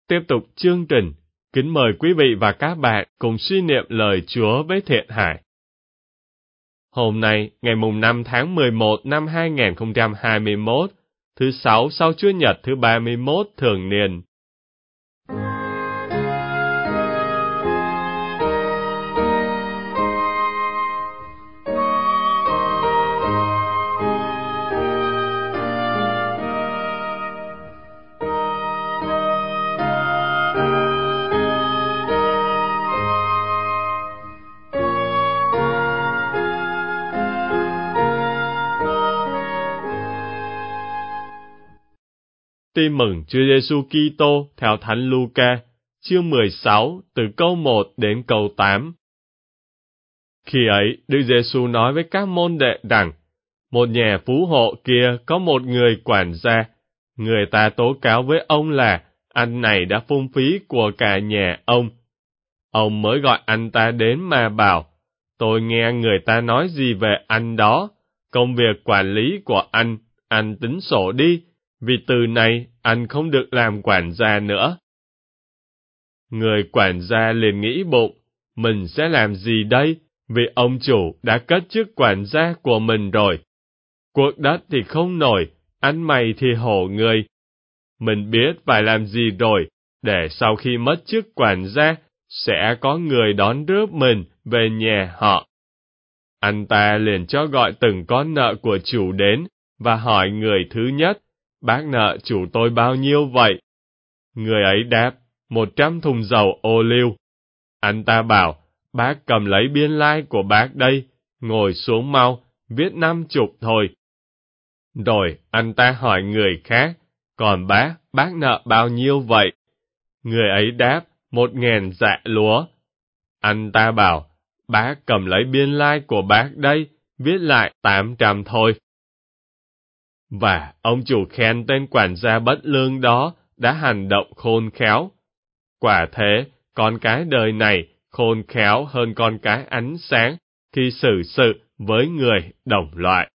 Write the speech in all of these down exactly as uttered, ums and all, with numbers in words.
tiếp tục chương trình, kính mời quý vị và các bạn cùng suy niệm lời Chúa với Thiện Hải. Hôm nay, ngày mùng năm tháng mười một năm hai nghìn không trăm hai mươi mốt, thứ Sáu sau Chúa Nhật thứ ba mươi mốt thường niên. Tin mừng Chúa Giêsu Kitô theo Thánh Luca, chương mười sáu, từ câu một đến câu tám. Khi ấy, Đức Giêsu nói với các môn đệ rằng, một nhà phú hộ kia có một người quản gia, người ta tố cáo với ông là anh này đã phung phí của cả nhà ông. Ông mới gọi anh ta đến mà bảo, tôi nghe người ta nói gì về anh đó, công việc quản lý của anh, anh tính sổ đi, vì từ này anh không được làm quản gia nữa. Người quản gia liền nghĩ bụng, mình sẽ làm gì đây, vì ông chủ đã cất chức quản gia của mình rồi. Cuộc đất thì không nổi, ăn mày thì hổ người. Mình biết phải làm gì rồi, để sau khi mất chức quản gia, sẽ có người đón rước mình về nhà họ. Anh ta liền cho gọi từng con nợ của chủ đến, và hỏi người thứ nhất, bác nợ chủ tôi bao nhiêu vậy? Người ấy đáp, một trăm thùng dầu ô liu. Anh ta bảo, bác cầm lấy biên lai của bác đây, ngồi xuống mau, viết năm chục thôi. Rồi anh ta hỏi người khác, còn bác, bác nợ bao nhiêu vậy? Người ấy đáp, một ngàn dạ lúa. Anh ta bảo, bác cầm lấy biên lai của bác đây, viết lại tám trăm thôi. Và ông chủ khen tên quản gia bất lương đó đã hành động khôn khéo. Quả thế, con cái đời này khôn khéo hơn con cái ánh sáng khi xử sự với người đồng loại.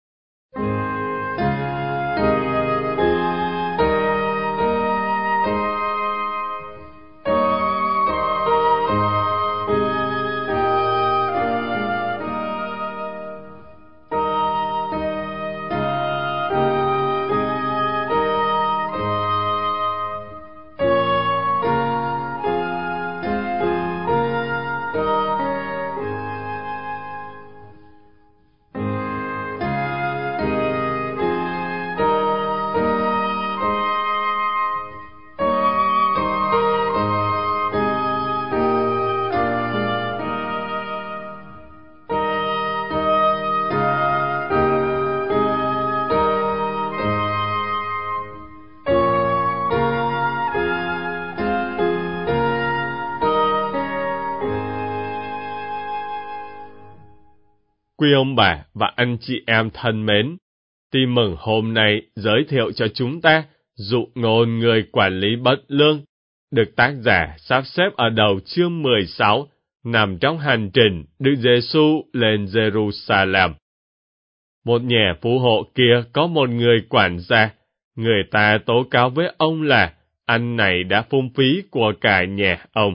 Quý ông bà và anh chị em thân mến, tin mừng hôm nay giới thiệu cho chúng ta dụ ngôn người quản lý bất lương, được tác giả sắp xếp ở đầu chương mười sáu, nằm trong hành trình Đức Giêsu lên Jerusalem. Một nhà phú hộ kia có một người quản gia, người ta tố cáo với ông là anh này đã phung phí của cả nhà ông.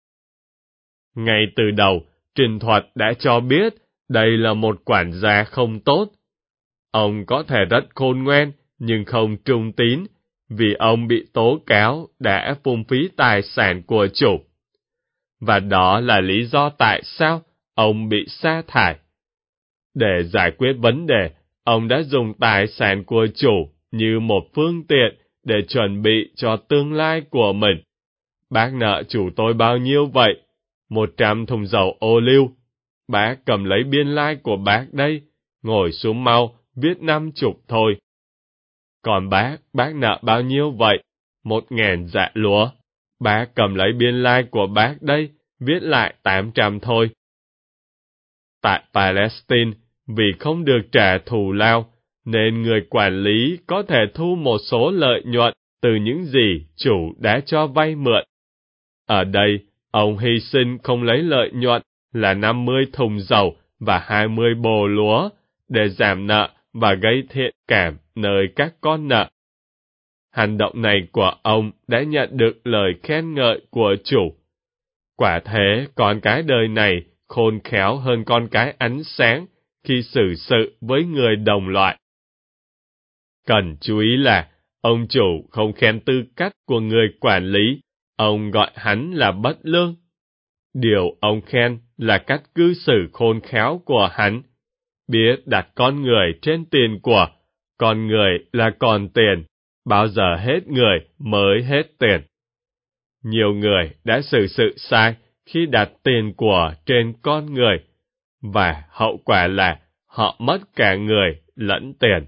Ngay từ đầu, trình thuật đã cho biết đây là một quản gia không tốt. Ông có thể rất khôn ngoan, nhưng không trung tín, vì ông bị tố cáo đã phung phí tài sản của chủ. Và đó là lý do tại sao ông bị sa thải. Để giải quyết vấn đề, ông đã dùng tài sản của chủ như một phương tiện để chuẩn bị cho tương lai của mình. Bác nợ chủ tôi bao nhiêu vậy? Một trăm thùng dầu ô liu. Bác cầm lấy biên lai của bác đây, ngồi xuống mau, viết năm chục thôi. Còn bác, bác nợ bao nhiêu vậy? Một ngàn dạ lúa. Bác cầm lấy biên lai của bác đây, viết lại tám trăm thôi. Tại Palestine, vì không được trả thù lao, nên người quản lý có thể thu một số lợi nhuận từ những gì chủ đã cho vay mượn. Ở đây, ông hy sinh không lấy lợi nhuận là năm mươi thùng dầu và hai mươi bồ lúa để giảm nợ và gây thiện cảm nơi các con nợ. hành động này của ông đã nhận được lời khen ngợi của chủ. Quả thế, con cái đời này khôn khéo hơn con cái ánh sáng khi xử sự với người đồng loại. Cần chú ý là, ông chủ không khen tư cách của người quản lý, ông gọi hắn là bất lương. Điều ông khen là cách cư xử khôn khéo của hắn, biết đặt con người trên tiền của, con người là còn tiền, bao giờ hết người mới hết tiền. Nhiều người đã xử sự sai khi đặt tiền của trên con người, và hậu quả là họ mất cả người lẫn tiền.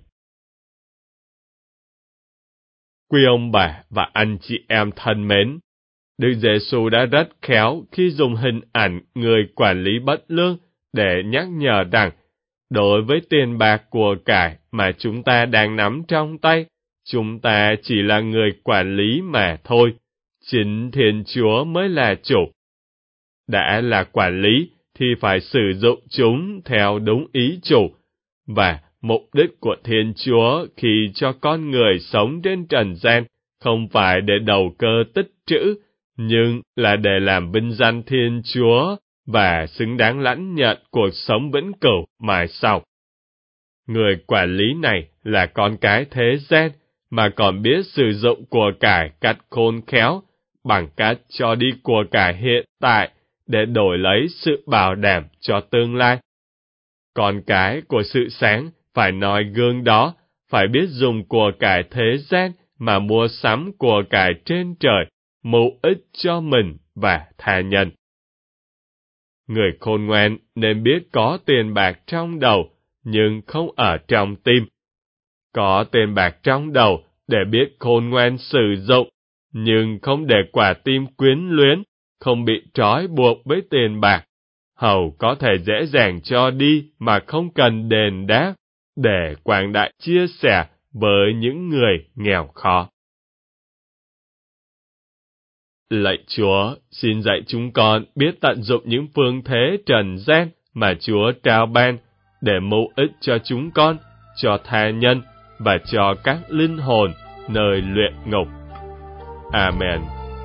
Quý ông bà và anh chị em thân mến, Đức Giêsu đã rất khéo khi dùng hình ảnh người quản lý bất lương để nhắc nhở rằng, đối với tiền bạc của cải mà chúng ta đang nắm trong tay, chúng ta chỉ là người quản lý mà thôi, chính Thiên Chúa mới là chủ. Đã là quản lý thì phải sử dụng chúng theo đúng ý chủ, và mục đích của Thiên Chúa khi cho con người sống trên trần gian không phải để đầu cơ tích trữ, nhưng là để làm vinh danh Thiên Chúa và xứng đáng lãnh nhận cuộc sống vĩnh cửu mai sau. Người quản lý này là con cái thế gian, mà còn biết sử dụng của cải cách khôn khéo, bằng cách cho đi của cải hiện tại để đổi lấy sự bảo đảm cho tương lai. Con cái của sự sáng phải noi gương đó, phải biết dùng của cải thế gian mà mua sắm của cải trên trời, mưu ích cho mình và tha nhân. Người khôn ngoan nên biết có tiền bạc trong đầu, nhưng không ở trong tim. Có tiền bạc trong đầu để biết khôn ngoan sử dụng, nhưng không để quả tim quyến luyến, không bị trói buộc với tiền bạc, hầu có thể dễ dàng cho đi mà không cần đền đáp, để quảng đại chia sẻ với những người nghèo khó. Lạy Chúa, xin dạy chúng con biết tận dụng những phương thế trần gian mà Chúa trao ban để mưu ích cho chúng con, cho tha nhân và cho các linh hồn nơi luyện ngục. Amen.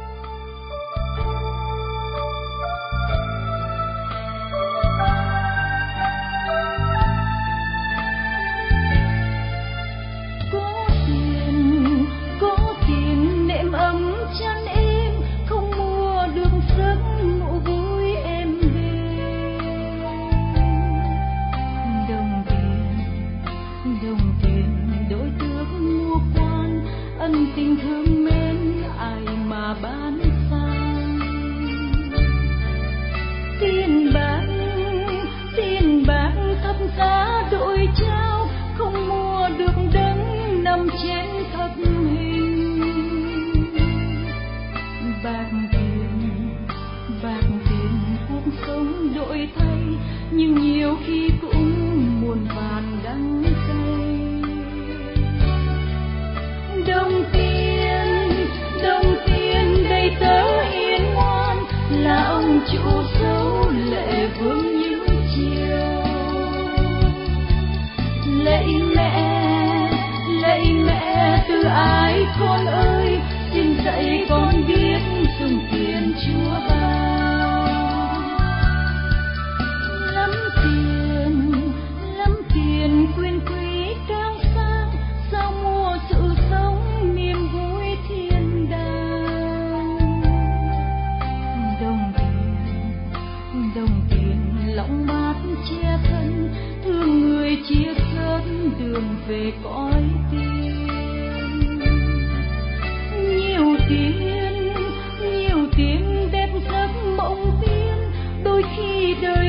Tình thương mến ai mà bán sang, tiền bạc tiền bạc thấp giá đổi trao, không mua được đấng nằm trên thập hình. Bạc tiền bạc tiền cuộc sống đổi thay, nhưng nhiều khi cũng muôn vàn đắng cay. Đồng tiền, đồng tiền đầy tớ hiền ngoan, là ông chủ dấu lệ vương những chiều. Lạy mẹ, lạy mẹ từ ái con ơi, xin dạy con biết dùng tiền Chúa ban. Lắm tiền, lắm tiền quyền quý cao sang, sao mua sự sống niềm vui thiên đàng. Đồng tiền, đồng tiền lòng mát che thân, thương người chia sớt đường về cõi tiên. Nhiều tiền, nhiều tiền đẹp giấc mộng tiên, đôi khi đời